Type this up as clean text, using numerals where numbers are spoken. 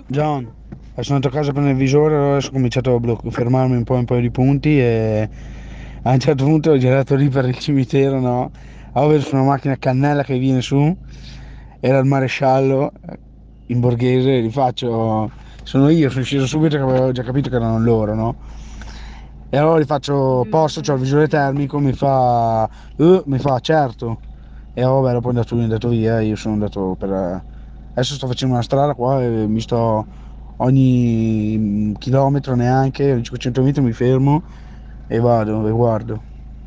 John, sono andato a casa per il visore, allora adesso ho cominciato a fermarmi un po' in un paio di punti e a un certo punto ho girato lì per il cimitero, no? Avevo vedo su una macchina a cannella che viene su, era il maresciallo in borghese, gli faccio, sono io, sono sceso subito che avevo già capito che erano loro, no? E allora gli faccio, posso, c'ho il visore termico, mi fa certo. E vabbè, dopo è andato via, io sono andato per... Adesso sto facendo una strada qua e mi sto ogni chilometro neanche, ogni 500 metri mi fermo e vado e guardo.